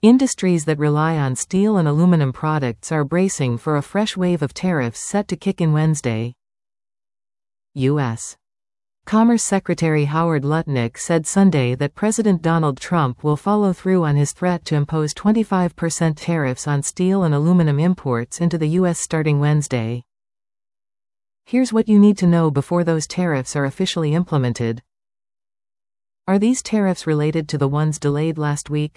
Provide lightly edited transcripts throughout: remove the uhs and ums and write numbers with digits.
Industries that rely on steel and aluminum products are bracing for a fresh wave of tariffs set to kick in Wednesday. U.S. Commerce Secretary Howard Lutnick said Sunday that President Donald Trump will follow through on his threat to impose 25% tariffs on steel and aluminum imports into the U.S. starting Wednesday. Here's what you need to know before those tariffs are officially implemented. Are these tariffs related to the ones delayed last week?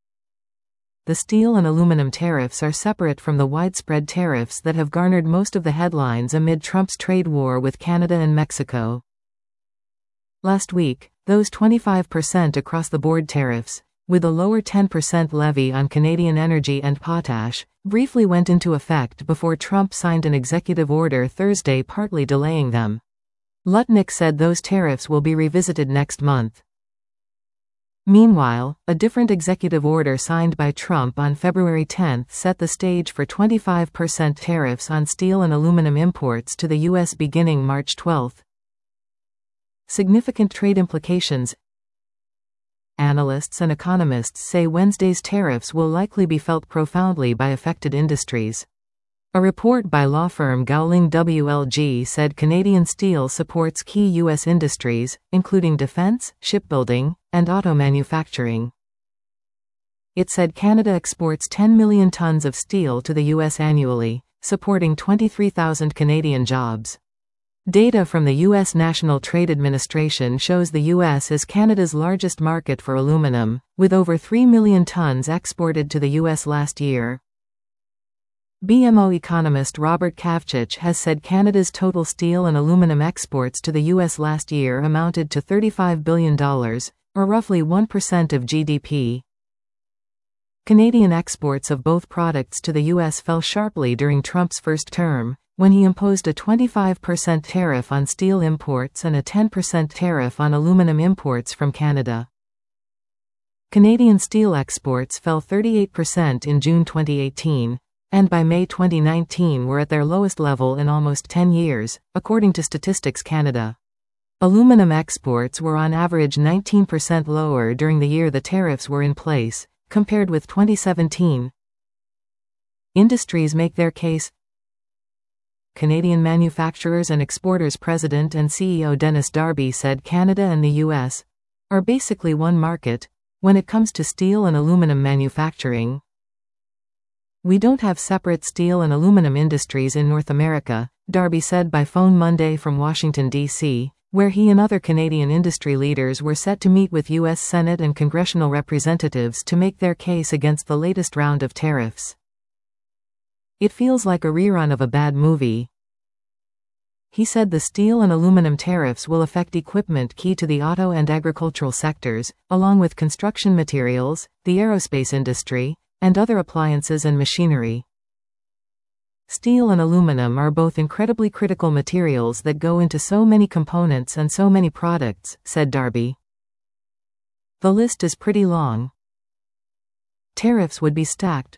The steel and aluminum tariffs are separate from the widespread tariffs that have garnered most of the headlines amid Trump's trade war with Canada and Mexico. Last week, those 25% across-the-board tariffs, with a lower 10% levy on Canadian energy and potash, briefly went into effect before Trump signed an executive order Thursday partly delaying them. Lutnick said those tariffs will be revisited next month. Meanwhile, a different executive order signed by Trump on February 10 set the stage for 25% tariffs on steel and aluminum imports to the U.S. beginning March 12. Significant trade implications. Analysts and economists say Wednesday's tariffs will likely be felt profoundly by affected industries. A report by law firm Gowling WLG said Canadian steel supports key U.S. industries, including defense, shipbuilding, and auto manufacturing. It said Canada exports 10 million tons of steel to the U.S. annually, supporting 23,000 Canadian jobs. Data from the U.S. National Trade Administration shows the U.S. is Canada's largest market for aluminum, with over 3 million tons exported to the U.S. last year. BMO economist Robert Kavchich has said Canada's total steel and aluminum exports to the U.S. last year amounted to $35 billion, or roughly 1% of GDP. Canadian exports of both products to the U.S. fell sharply during Trump's first term, when he imposed a 25% tariff on steel imports and a 10% tariff on aluminum imports from Canada. Canadian steel exports fell 38% in June 2018, and by May 2019 were at their lowest level in almost 10 years, according to Statistics Canada. Aluminum exports were on average 19% lower during the year the tariffs were in place, compared with 2017. Industries make their case. Canadian Manufacturers and Exporters President and CEO Dennis Darby said Canada and the U.S. are basically one market when it comes to steel and aluminum manufacturing. We don't have separate steel and aluminum industries in North America, Darby said by phone Monday from Washington, D.C., where he and other Canadian industry leaders were set to meet with U.S. Senate and congressional representatives to make their case against the latest round of tariffs. It feels like a rerun of a bad movie. He said the steel and aluminum tariffs will affect equipment key to the auto and agricultural sectors, along with construction materials, the aerospace industry, and other appliances and machinery. Steel and aluminum are both incredibly critical materials that go into so many components and so many products, said Darby. The list is pretty long. Tariffs would be stacked.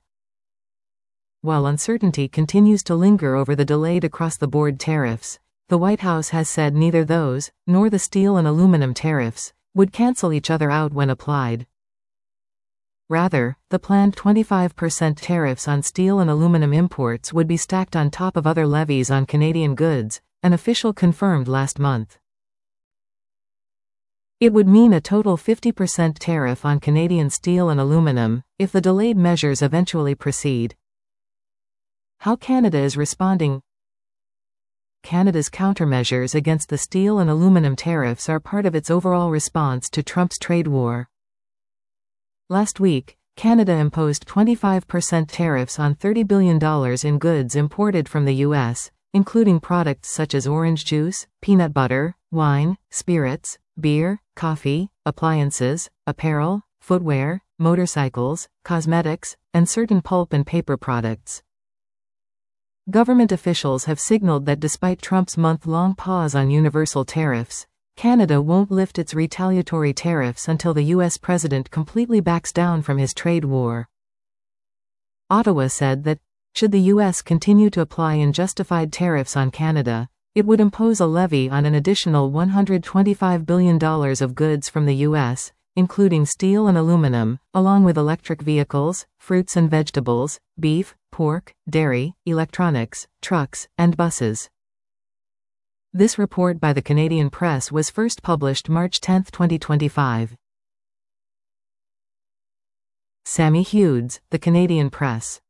While uncertainty continues to linger over the delayed across-the-board tariffs, the White House has said neither those, nor the steel and aluminum tariffs, would cancel each other out when applied. Rather, the planned 25% tariffs on steel and aluminum imports would be stacked on top of other levies on Canadian goods, an official confirmed last month. It would mean a total 50% tariff on Canadian steel and aluminum, if the delayed measures eventually proceed. How Canada is responding. Canada's countermeasures against the steel and aluminum tariffs are part of its overall response to Trump's trade war. Last week, Canada imposed 25% tariffs on $30 billion in goods imported from the U.S., including products such as orange juice, peanut butter, wine, spirits, beer, coffee, appliances, apparel, footwear, motorcycles, cosmetics, and certain pulp and paper products. Government officials have signaled that despite Trump's month-long pause on universal tariffs, Canada won't lift its retaliatory tariffs until the U.S. president completely backs down from his trade war. Ottawa said that, should the U.S. continue to apply unjustified tariffs on Canada, it would impose a levy on an additional $125 billion of goods from the U.S., including steel and aluminum, along with electric vehicles, fruits and vegetables, beef, pork, dairy, electronics, trucks, and buses. This report by the Canadian Press was first published March 10, 2025. Sammy Hughes, The Canadian Press.